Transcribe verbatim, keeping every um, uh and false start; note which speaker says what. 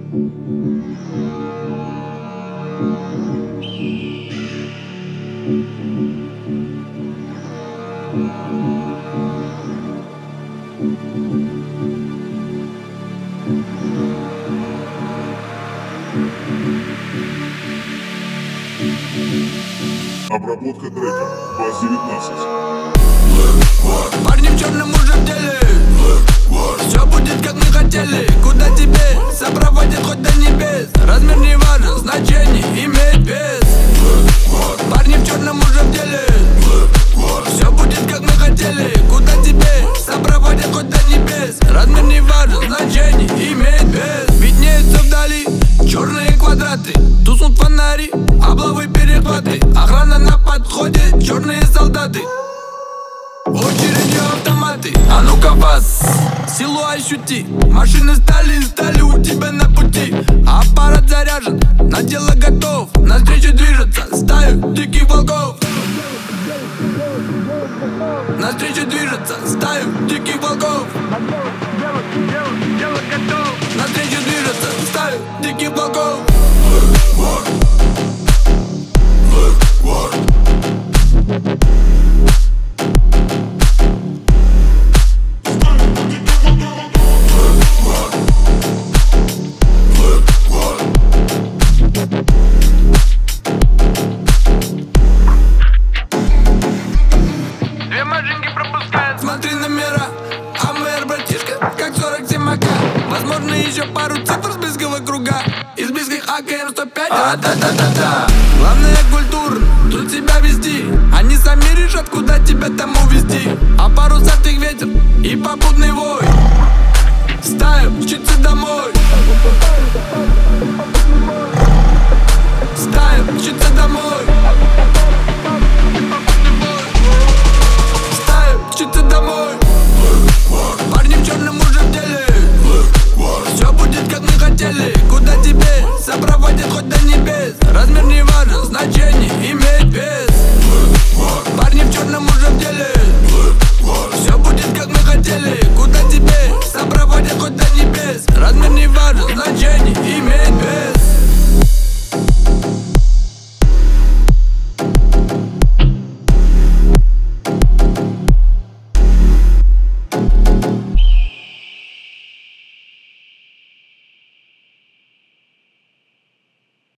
Speaker 1: Обработка трека Бас девятнадцать.
Speaker 2: Парни в черном уже в деле. Все будет как мы хотели. Куда тебе сопроводят хоть до небес. Размер не важен, значение имеет вес. Парни в черном уже в деле. Все будет как мы хотели. Куда тебе сопроводят хоть до небес. Размер не важен, значение имеет вес. Виднеются вдали черные квадраты. Туснут фонари, облавы, перехваты. Охрана на подходе, черные солдаты. Очередью автоматы. А ну-ка вас, силу ощути. Машины стали, стали у тебя на пути. Аппарат заряжен, на дело готов. Навстречу движется стая диких волков. Навстречу движется стая диких волков. Навстречу движется стая диких волков. Две машинки пропускают. Смотри номера, АМР, братишка, как сорок семь АК. Возможно еще пару цифр с близкого круга. Из близких АКМ сто пять. А, да-да-да-да. Главное культурно тут себя вести. Они сами решат, куда тебя там увезти. А пару сатых ветер и попутный вой. Стаю, мчится домой.